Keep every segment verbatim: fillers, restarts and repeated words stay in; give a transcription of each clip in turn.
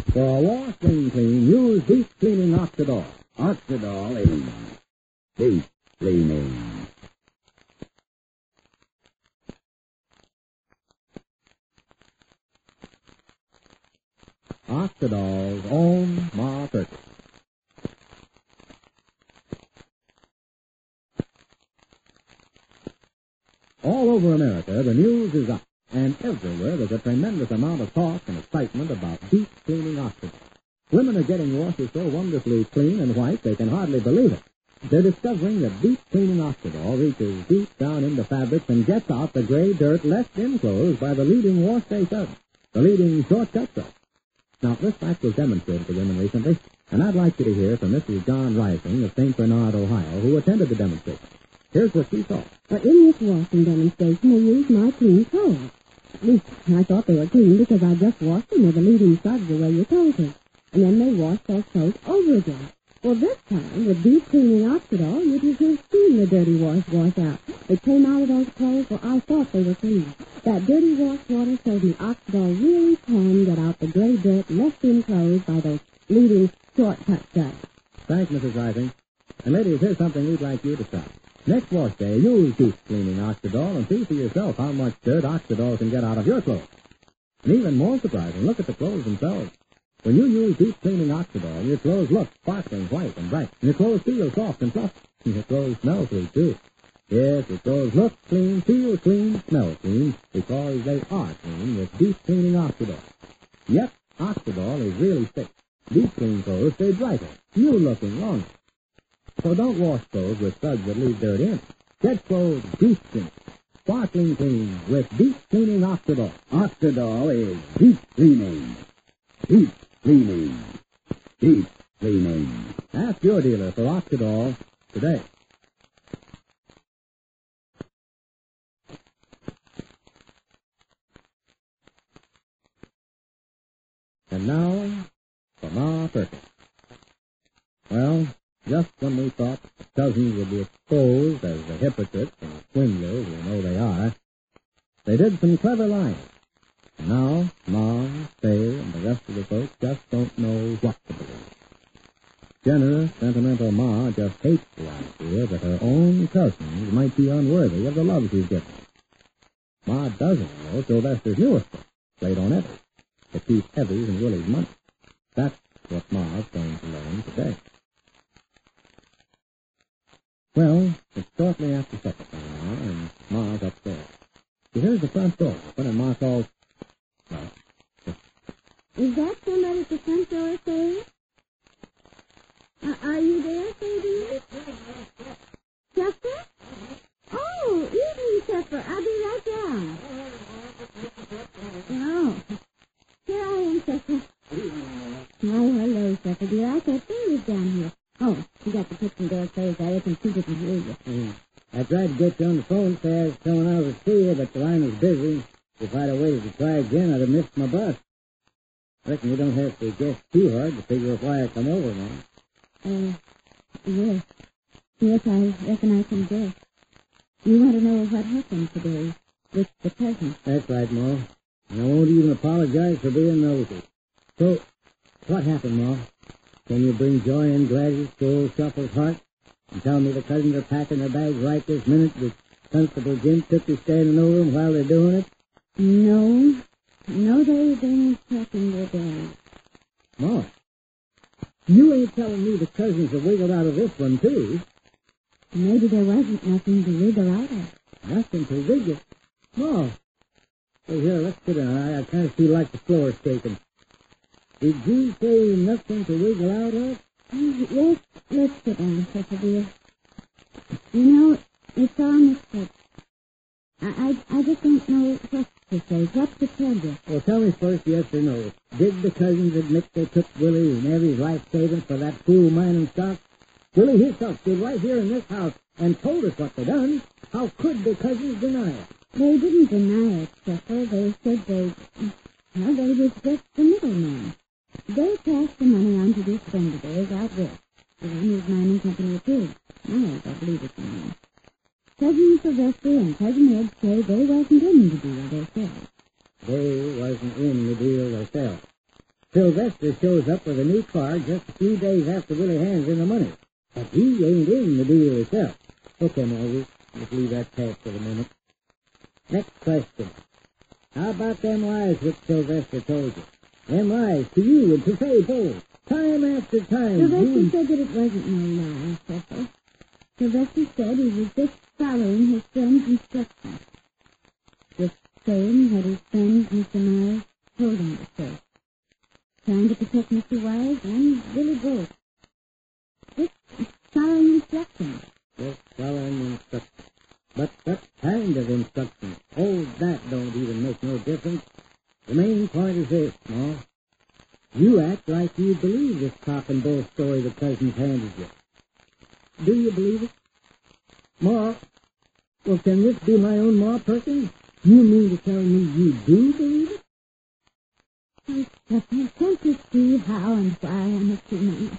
For a wash and clean, use deep cleaning Oxidol. Oxidol is deep cleaning. Oxidol's own Ma Turkey. All over America, the news is up, and everywhere there's a tremendous amount of talk and excitement about deep cleaning Oxidol. Women are getting washes so wonderfully clean and white they can hardly believe it. They're discovering that deep cleaning Oxidol reaches deep down into fabrics and gets out the gray dirt left enclosed by the leading wash day soap, the leading shortcut soap. Now, this fact was demonstrated to women recently, and I'd like you to hear from Missus John Rising of Saint Bernard, Ohio, who attended the demonstration. Here's what she saw. Well, in this washing demonstration, they used my clean clothes. At least, I thought they were clean because I just washed them with the leading suds the way you told me. And then they washed those clothes over again. Well, this time, with deep cleaning Oxidol, you just have seen the dirty wash wash out. It came out of those clothes where I thought they were clean. That dirty wash water showed me Oxidol really can get out the gray dirt left enclosed by those leading shortcut suds. Thanks, Missus Rising. And ladies, here's something we'd like you to try. Next wash day, use deep cleaning Oxidol and see for yourself how much dirt Oxidol can get out of your clothes. And even more surprising, look at the clothes themselves. When you use deep cleaning Oxidol, your clothes look sparkling white and bright. And your clothes feel soft and fluffy. And your clothes smell sweet, too. Yes, your clothes look clean, feel clean, smell clean, because they are clean with deep cleaning Oxidol. Yep, Oxidol is really thick. Deep clean clothes stay brighter, new looking longer. So don't wash clothes with suds that leave dirt in. Get clothes deep clean, sparkling clean with deep cleaning Oxidol. Oxidol is deep cleaning. Deep cleaning. Deep cleaning. Ask your dealer for Oxidol today. And now, for Ma Turkey. Well, just when we thought the cousins would be exposed as the hypocrites and swindlers we know they are, they did some clever lying. And now, Mom, Faye, and the rest of the folks just don't know what to believe. Generous, sentimental Ma just hates the idea that her own cousins might be unworthy of the love she's given. Ma doesn't know Sylvester's newest book, played on Evie, to keep Evie's and Willie's money. That's what Ma's going to learn today. Well, it's shortly after supper time now, and Ma's upstairs. She hears the front door open, and Ma calls, well, Is that somebody at the front door, Sadie? Uh, are you there, Sadie? Chester? Oh, evening, Chester. I'll be right down. Oh, here I am, Chester. Oh, hello, Chester, dear. I thought Sadie was down here. Oh, you got the kitchen door closed. I reckon she didn't hear you. Mm. I tried to get you on the phone, says someone else would see you, but the line was busy. If I'd have waited to try again, I'd have missed my bus. I reckon you don't have to guess too hard to figure out why I come over now. Uh, yes. Yes, I reckon I can guess. You want to know what happened today with the present. That's right, Ma. And I won't even apologize for being nosy. So, what happened, Ma? Can you bring joy and gladness to old Shuffle's heart and tell me the cousins are packing their bags right this minute with Constable Jim Tookey standing over them while they're doing it? No. No, they, they ain't packing their bags. Ma, you ain't telling me the cousins have wiggled out of this one, too. Maybe there wasn't nothing to wiggle out of. Nothing to wiggle? Ma, hey, here, let's sit down. I, I kind of feel like the floor is shaking. Did you say nothing to wiggle out of? Yes, let's sit down, Pepper dear. You know, it's all mixed up. I, I, I just don't know what to say, what to tell you. Well, tell me first, yes or no. Did the cousins admit they took Willie and Evie's life savings for that fool mining stock? Willie himself stood right here in this house and told us what they done. How could the cousins deny it? They didn't deny it, Pepper. They said they... Well, they was just the middleman. They passed the money on to this friend of theirs out west. The one whose mining company it is. Myers, I believe it's the name. Cousin Sylvester and Cousin Ed say they wasn't in the deal themselves. They wasn't in the deal themselves. Sylvester Sylvester shows up with a new car just a few days after Willie hands in the money. But he ain't in the deal himself. Okay, Moses, let's leave that past for the moment. Next question. How about them lies which Sylvester told you? Them lies to you and to Fay both. Time after time. Sylvester you... said that it wasn't no lie, Cecil. Sylvester said he was just following his friend's instructions. Just saying what his friend, Mister Myers, told him to say. Trying to protect Mister Wise and Billy both. Just following instructions. Just following instructions. But what kind of instructions? Oh, that don't even make no difference. The main point is this, Ma. You act like you believe this cock and bull story the cousins handed you. Do you believe it? Ma, well, can this be my own Ma Perkins? You mean to tell me you do believe it? I Cecil, can't you see how and why I'm a two-man?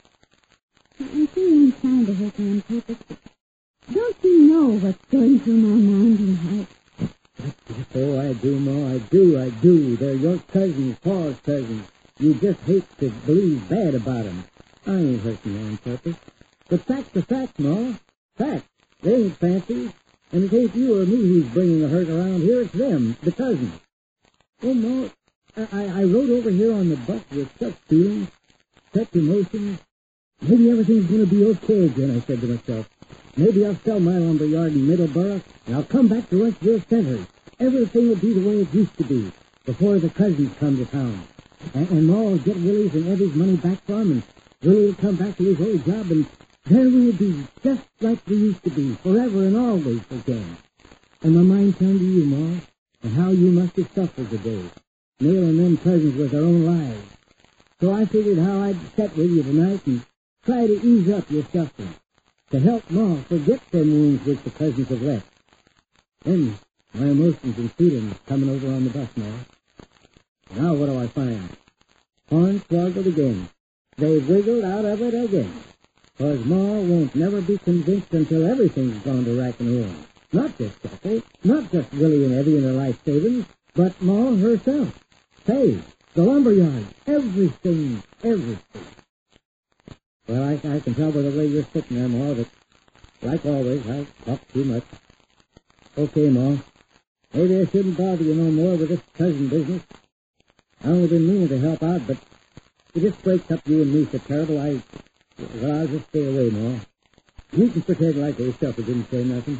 I'm feeling trying to hurt you on purpose, but don't you know what's going through my mind and heart? Oh, I do, Ma, I do, I do. They're your cousins, Paul's cousins. You just hate to believe bad about them. I ain't hurting you on purpose. But facts are facts, Ma. Facts. They ain't fancy. And it ain't you or me who's bringing the hurt around here. It's them, the cousins. Oh, Ma, I, I rode over here on the bus with such feelings, such emotions. Maybe everything's going to be okay again, I said to myself. Maybe I'll sell my lumber yard in Middleborough, and I'll come back to Westville Center. Everything will be the way it used to be, before the cousins come to town. And, and Ma will get Willie's and Eddie's money back for him, and Willie will come back to his old job, and there we will be just like we used to be, forever and always again. And my mind turned to you, Ma, and how you must have suffered today, nailing them cousins with their own lives. So I figured how I'd sit with you tonight and try to ease up your suffering, to help Ma forget them wounds which the cousins have left. Then my emotions and feelings coming over on the bus, Ma. Now what do I find? Hornswoggled again. They've wiggled out of it again. 'Cause Ma won't never be convinced until everything's gone to rack and ruin. Not just Cecil, not just Willie and Eddie and their life savings, but Ma herself. Say, the lumber yard, everything, everything. Well, I, I can tell by the way you're sitting there, Ma, that, like always, I talk too much. Okay, Ma. Maybe I shouldn't bother you no more with this cousin business. I only been meaning to help out, but it just breaks up you and me so terrible, I... Well, I'll just stay away, Ma. You can pretend like yourself you didn't say nothing.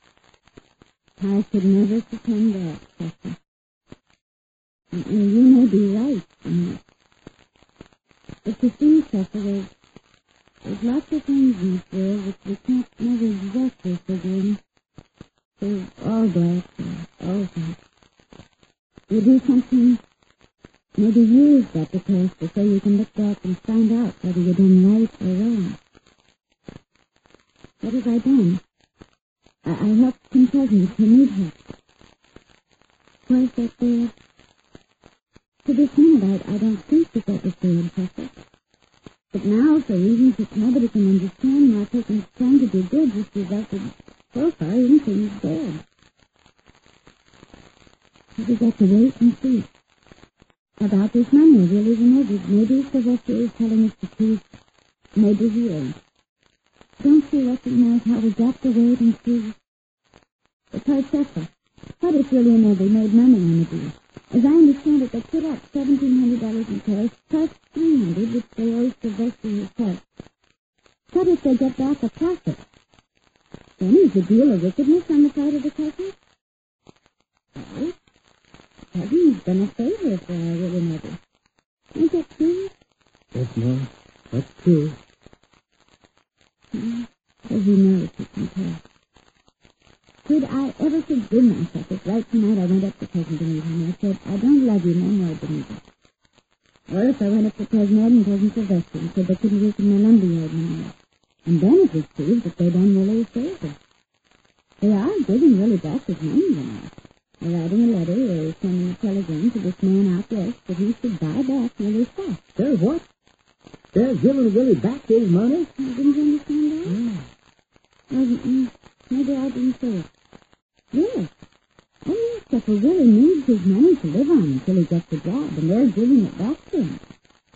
I could never pretend that, Cecil. And you may be right in that. But you see, Cecil, there's, there's lots of things in this world which we can't never exactly figure in. They're all black or all white. You do something, maybe use that the past so you can look back and find out whether you've done right or wrong. What have I done? I, I helped some cousins who need help. Why is that bad? To this minute, I, I don't think that that was bad, Cecil. But now, for reasons that nobody can understand, my person's trying to do good just resulted so far anything is bad. We got to wait and see. About this money, really, maybe, maybe Sylvester is telling us the truth. Maybe he ain't. Don't you recognize how we got to wait and see? Because, Cecil, what if Willie and Eddie made money on the deal? As I understand it, they put up seventeen hundred dollars in cash, plus three hundred dollars, which they owe Sylvester himself. What if they get back a profit? Then is a deal of wickedness on the part of the cousins? Well, cousin's done a favor for our Willie and Eddie. Ain't that true? Yes, Ma. That's true. Hmm. So he knows he can tell. Could I ever forgive myself if right tonight I went up to Cousin Benita and I said, I don't love you no more, Benita? Or if I went up to Cousin Ed and Cousin Sylvester and said they couldn't work in my lumber yard no more. And then it was proved that they done Willie a favor. They are giving Willie back his money, you know. They're writing a letter or sending a telegram to this man out west that he should buy back Willie's stuff. They're what? They're giving Willie back his money? Oh, didn't you understand that? Yeah. Well, mm, maybe I didn't say it. Yes. Oh, yes, Cecil Willie needs his money to live on until he gets a job, and they're giving it back to him.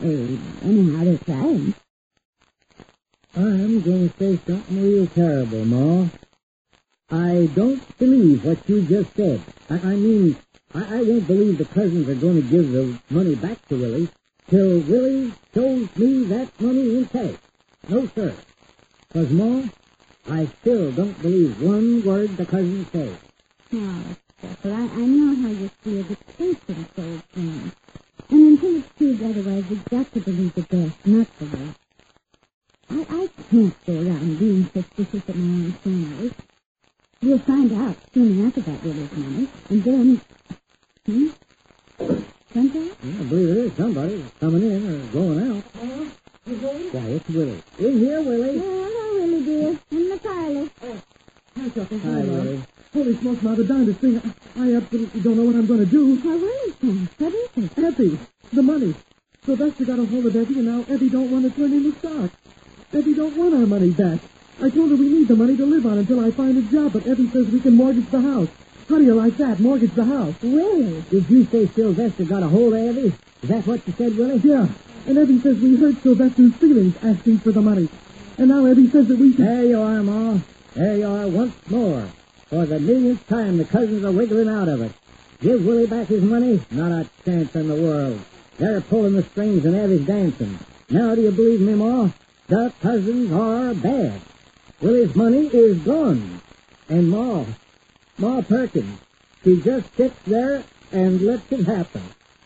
Uh, anyhow, they're trying. I'm going to say something real terrible, Ma. I don't believe what you just said. I, I mean, I, I won't believe the cousins are going to give the money back to Willie till Willie shows me that money in cash. No, sir. Because, Ma, I still don't believe one word the cousins say. Oh, Pepper, I, I know how you feel, but patience, old friend. And until it's proved otherwise, you've got to believe the best, not the worst. I, I can't go around being suspicious of my own family. You'll find out soon enough about Willie's money, and then... Hmm? Something? Yeah, I believe there is somebody coming in or going out. Oh, is it? Why, it's Willie. In here, Willie. Oh, hello, Willie, dear. In the parlor. Oh, hi, Chuckles. Hi, Willie. Holy smokes, Ma, the darndest thing. I, I absolutely don't know what I'm going to do. Why, Willie, son, what is it? Effie, the money. Sylvester got a hold of Effie, and now Effie don't want to turn into stock. Effie don't want our money back. I told her we need the money to live on until I find a job, but Effie says we can mortgage the house. How do you like that, mortgage the house? Willie. Did you say Sylvester got a hold of Evie? Is that what you said, Willie? Yeah, and Effie says we hurt Sylvester's feelings asking for the money. And now Effie says that we should... There you are, Ma. There you are once more. For the millionth time, the cousins are wiggling out of it. Give Willie back his money? Not a chance in the world. They're pulling the strings and Evie's dancing. Now do you believe me, Ma? The cousins are bad. Willie's money is gone. And Ma, Ma Perkins, she just sits there and lets it happen.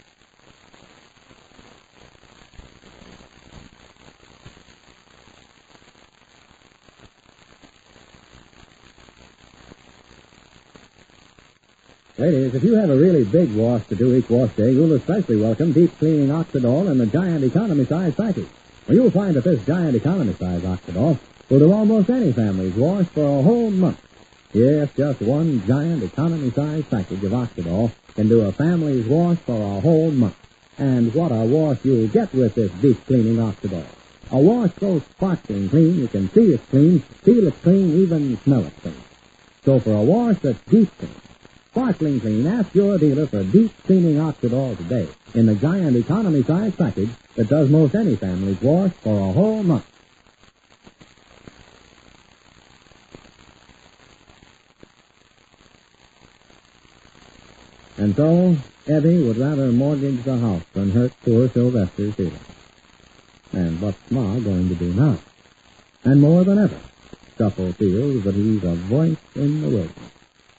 Ladies, if you have a really big wash to do each wash day, you'll especially welcome deep cleaning Oxidol and the Giant Economy Size package. Well, you'll find that this Giant Economy Size Oxidol will do almost any family's wash for a whole month. Yes, just one Giant Economy Size package of Oxidol can do a family's wash for a whole month. And what a wash you'll get with this deep cleaning Oxidol. A wash so sparkling clean you can see it's clean, feel it's clean, even smell it's clean. So for a wash that's deep clean, sparkling clean, ask your dealer for deep cleaning Oxidol today in the Giant Economy Size package that does most any family's wash for a whole month. And so, Evie would rather mortgage the house than hurt poor Sylvester's feelings. And what's Ma going to do now? And more than ever, Shuffle feels that he's a voice in the wilderness.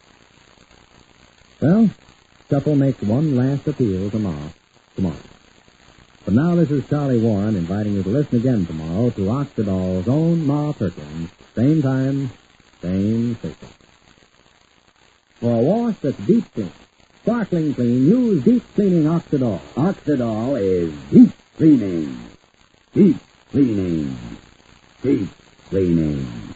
Well, Shuffle makes one last appeal to Ma tomorrow. But now this is Charlie Warren inviting you to listen again tomorrow to Oxidol's own Ma Perkins. Same time, same station. For a wash that's deep clean, sparkling clean, use deep cleaning Oxidol. Oxidol is deep cleaning. Deep cleaning. Deep cleaning.